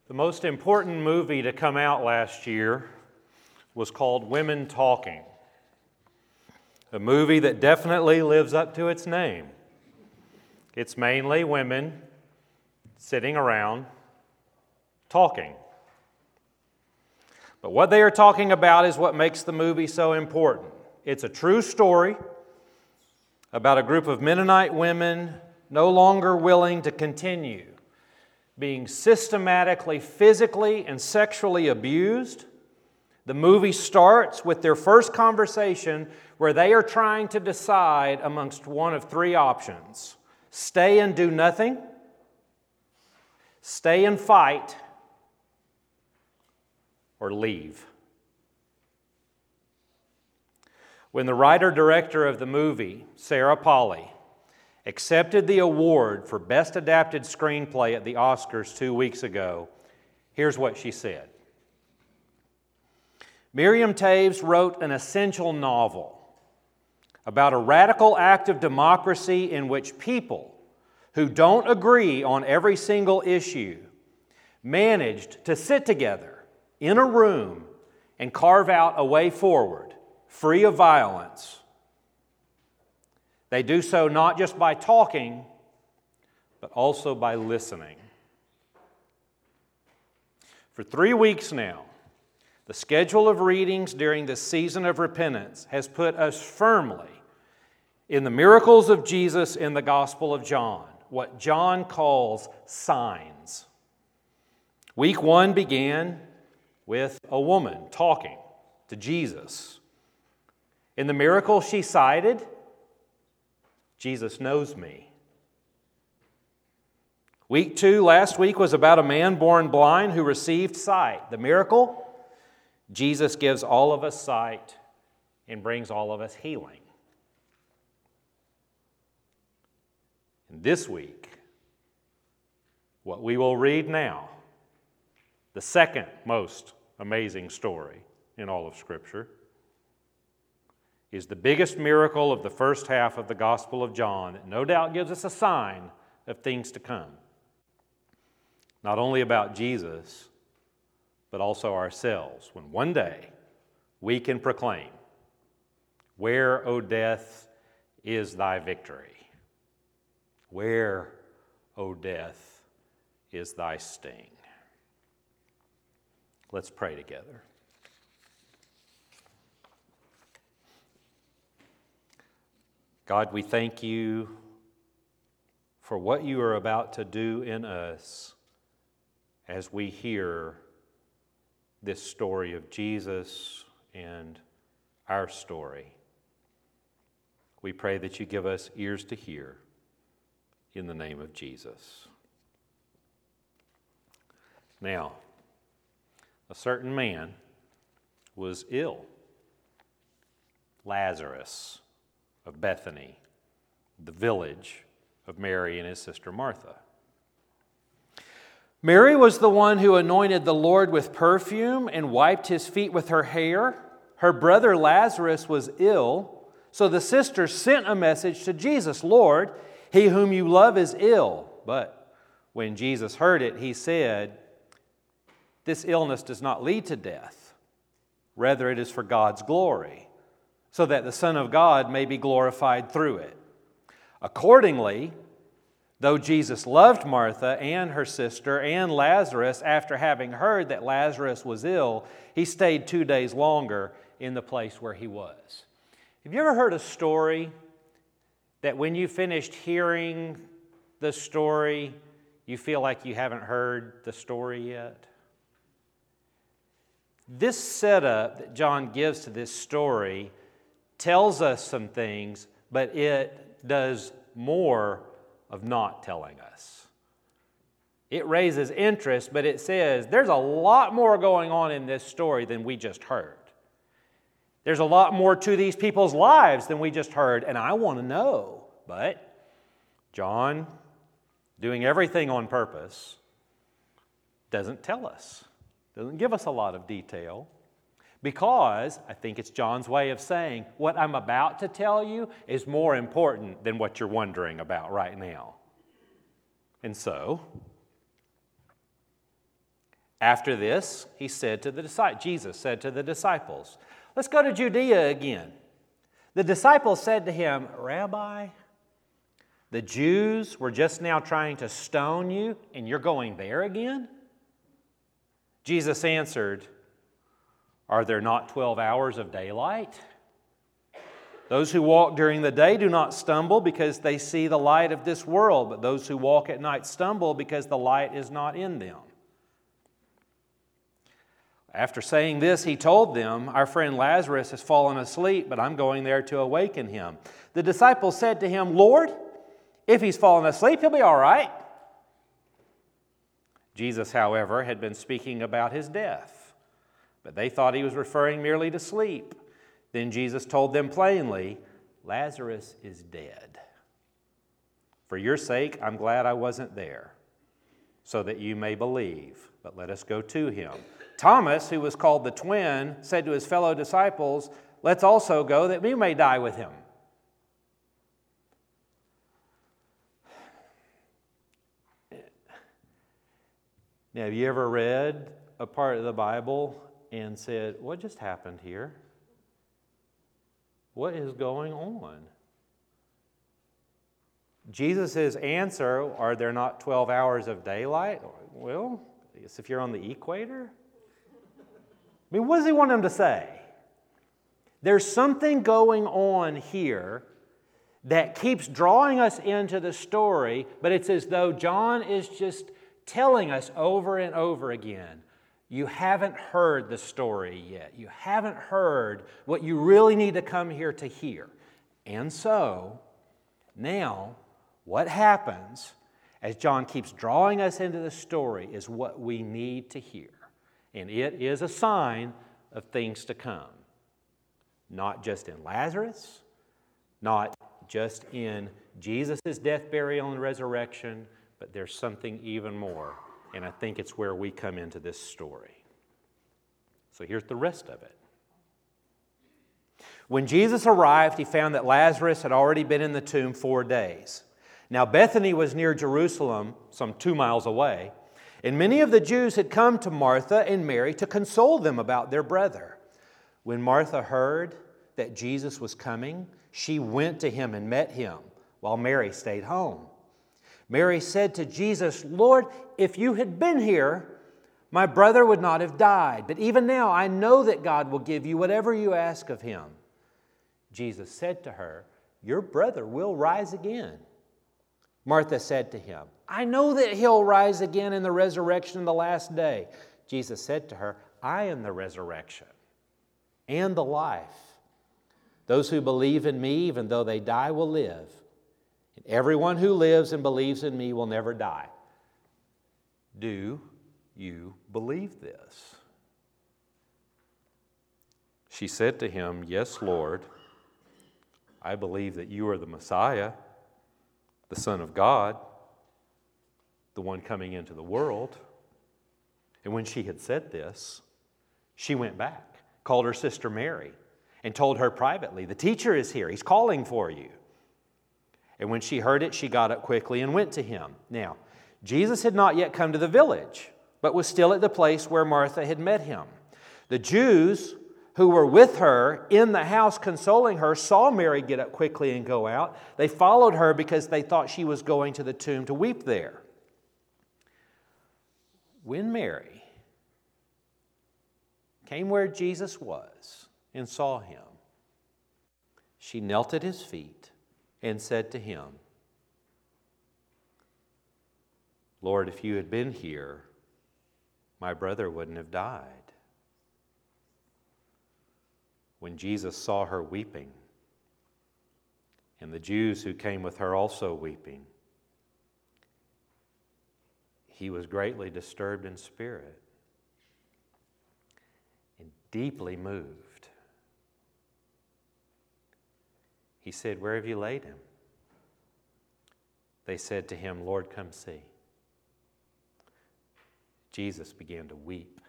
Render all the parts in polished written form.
The most important movie to come out last year was called Women Talking, a movie that definitely lives up to its name. It's mainly women sitting around talking. But what they are talking about is what makes the movie so important. It's a true story about a group of Mennonite women no longer willing to continue being systematically, physically, and sexually abused. The movie starts with their first conversation where they are trying to decide amongst one of three options: stay and do nothing, stay and fight, or leave. When the writer-director of the movie, Sarah Polley, accepted the award for Best Adapted Screenplay at the Oscars 2 weeks ago, here's what she said. Miriam Toews wrote an essential novel about a radical act of democracy in which people who don't agree on every single issue managed to sit together in a room and carve out a way forward, free of violence. They do so not just by talking, but also by listening. For 3 weeks now, the schedule of readings during this season of repentance has put us firmly in the miracles of Jesus in the Gospel of John, what John calls signs. Week 1 began with a woman talking to Jesus. In the miracle she cited, Jesus knows me. Week 2, last week, was about a man born blind who received sight. The miracle, Jesus gives all of us sight and brings all of us healing. And this week, what we will read now, the second most amazing story in all of Scripture, is the biggest miracle of the first half of the Gospel of John that no doubt gives us a sign of things to come. Not only about Jesus, but also ourselves, when one day we can proclaim, "Where, O death, is thy victory? Where, O death, is thy sting?" Let's pray together. God, we thank you for what you are about to do in us as we hear this story of Jesus and our story. We pray that you give us ears to hear in the name of Jesus. Now, a certain man was ill, Lazarus of Bethany, the village of Mary and his sister Martha. Mary was the one who anointed the Lord with perfume and wiped his feet with her hair. Her brother Lazarus was ill, so the sisters sent a message to Jesus, "Lord, he whom you love is ill." But when Jesus heard it, he said, "This illness does not lead to death. Rather, it is for God's glory, so that the Son of God may be glorified through it." Accordingly, though Jesus loved Martha and her sister and Lazarus, after having heard that Lazarus was ill, he stayed 2 days longer in the place where he was. Have you ever heard a story that when you finished hearing the story, you feel like you haven't heard the story yet? This setup that John gives to this story tells us some things, but it does more of not telling us. It raises interest, but it says there's a lot more going on in this story than we just heard. There's a lot more to these people's lives than we just heard, and I want to know. But John, doing everything on purpose, doesn't tell us, doesn't give us a lot of detail. Because I think it's John's way of saying, what I'm about to tell you is more important than what you're wondering about right now. And so, After this, Jesus said to the disciples, "Let's go to Judea again." The disciples said to him, "Rabbi, the Jews were just now trying to stone you, and you're going there again?" Jesus answered, "Are there not 12 hours of daylight? Those who walk during the day do not stumble because they see the light of this world, but those who walk at night stumble because the light is not in them." After saying this, he told them, "Our friend Lazarus has fallen asleep, but I'm going there to awaken him." The disciples said to him, "Lord, if he's fallen asleep, he'll be all right." Jesus, however, had been speaking about his death, but they thought he was referring merely to sleep. Then Jesus told them plainly, "Lazarus is dead. For your sake, I'm glad I wasn't there, so that you may believe. But let us go to him." Thomas, who was called the twin, said to his fellow disciples, "Let's also go that we may die with him." Now, have you ever read a part of the Bible and said, "What just happened here? What is going on?" Jesus' answer, "Are there not 12 hours of daylight?" Well, I guess if you're on the equator. I mean, what does he want them to say? There's something going on here that keeps drawing us into the story, but it's as though John is just telling us over and over again, you haven't heard the story yet. You haven't heard what you really need to come here to hear. And so, now, what happens as John keeps drawing us into the story is what we need to hear. And it is a sign of things to come. Not just in Lazarus, not just in Jesus' death, burial, and resurrection, but there's something even more. And I think it's where we come into this story. So here's the rest of it. When Jesus arrived, he found that Lazarus had already been in the tomb 4 days. Now Bethany was near Jerusalem, some 2 miles away, and many of the Jews had come to Martha and Mary to console them about their brother. When Martha heard that Jesus was coming, she went to him and met him, while Mary stayed home. Mary said to Jesus, "Lord, if you had been here, my brother would not have died. But even now I know that God will give you whatever you ask of him." Jesus said to her, "Your brother will rise again." Martha said to him, "I know that he'll rise again in the resurrection in the last day." Jesus said to her, "I am the resurrection and the life. Those who believe in me, even though they die, will live. And everyone who lives and believes in me will never die." Do you believe this? She said to him, "Yes, Lord. I believe that you are the Messiah, the Son of God, the one coming into the world." And when she had said this, she went back, called her sister Mary, and told her privately, "The teacher is here. He's calling for you." And when she heard it, she got up quickly and went to him. Now, Jesus had not yet come to the village, but was still at the place where Martha had met him. The Jews who were with her in the house consoling her saw Mary get up quickly and go out. They followed her because they thought she was going to the tomb to weep there. When Mary came where Jesus was and saw him, she knelt at his feet and said to him, "Lord, if you had been here, my brother wouldn't have died." When Jesus saw her weeping, and the Jews who came with her also weeping, he was greatly disturbed in spirit and deeply moved. He said, "Where have you laid him?" They said to him, "Lord, come see." Jesus began to weep.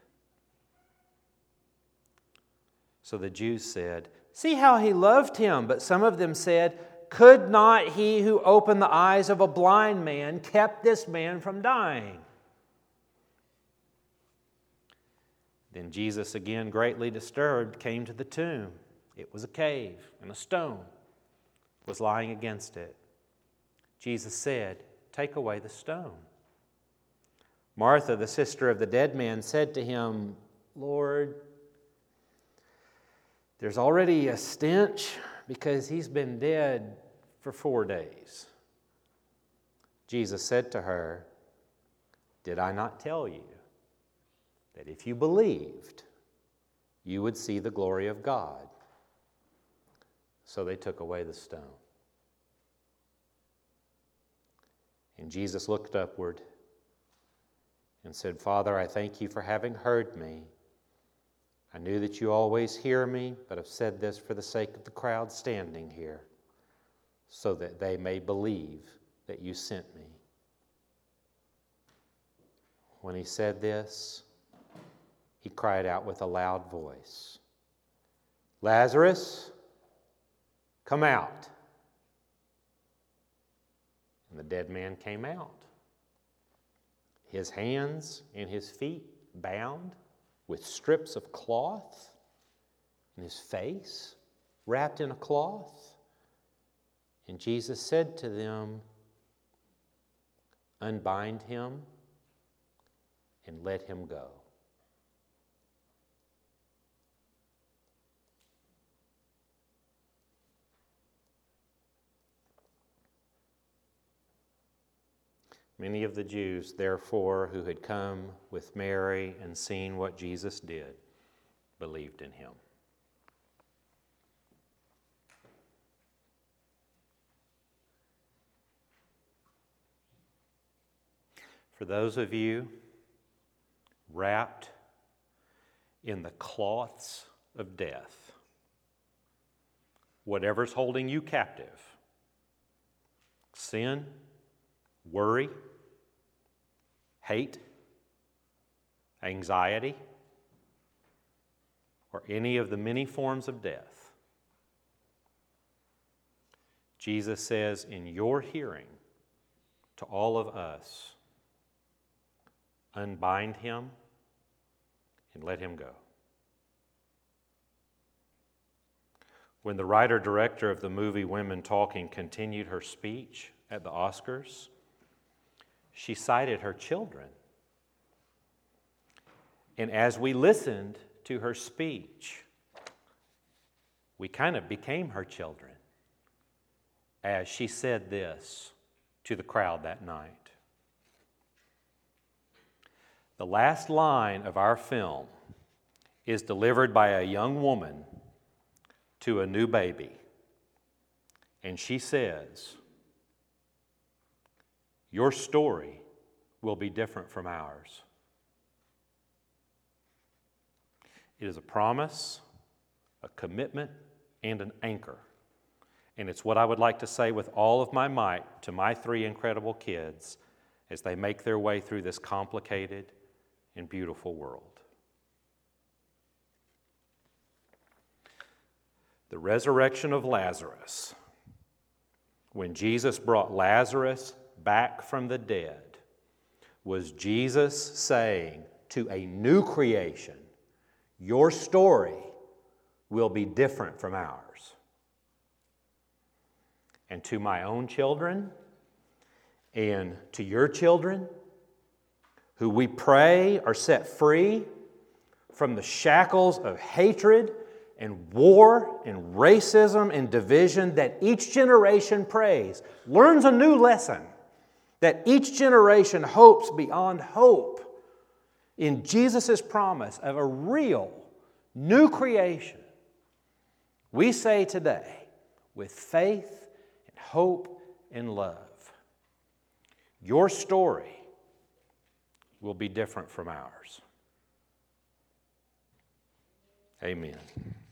So the Jews said, "See how he loved him." But some of them said, "Could not he who opened the eyes of a blind man kept this man from dying?" Then Jesus, again greatly disturbed, came to the tomb. It was a cave, and a stone was lying against it. Jesus said, "Take away the stone." Martha, the sister of the dead man, said to him, "Lord, there's already a stench because he's been dead for 4 days." Jesus said to her, "Did I not tell you that if you believed, you would see the glory of God?" So they took away the stone. And Jesus looked upward and said, "Father, I thank you for having heard me. I knew that you always hear me, but have said this for the sake of the crowd standing here, so that they may believe that you sent me." When he said this, he cried out with a loud voice, "Lazarus, come out." And the dead man came out, his hands and his feet bound with strips of cloth, and his face wrapped in a cloth. And Jesus said to them, "Unbind him and let him go." Many of the Jews, therefore, who had come with Mary and seen what Jesus did, believed in him. For those of you wrapped in the cloths of death, whatever's holding you captive, sin, worry, hate, anxiety, or any of the many forms of death, Jesus says in your hearing to all of us, unbind him and let him go. When the writer-director of the movie Women Talking continued her speech at the Oscars, she cited her children. And as we listened to her speech, we kind of became her children as she said this to the crowd that night. The last line of our film is delivered by a young woman to a new baby. And she says, "Your story will be different from ours." It is a promise, a commitment, and an anchor. And it's what I would like to say with all of my might to my 3 incredible kids as they make their way through this complicated and beautiful world. The resurrection of Lazarus, when Jesus brought Lazarus back from the dead, was Jesus saying to a new creation, your story will be different from ours. And to my own children and to your children, who we pray are set free from the shackles of hatred and war and racism and division that each generation prays, learns a new lesson, that each generation hopes beyond hope in Jesus' promise of a real new creation. We say today, with faith and hope and love, your story will be different from ours. Amen.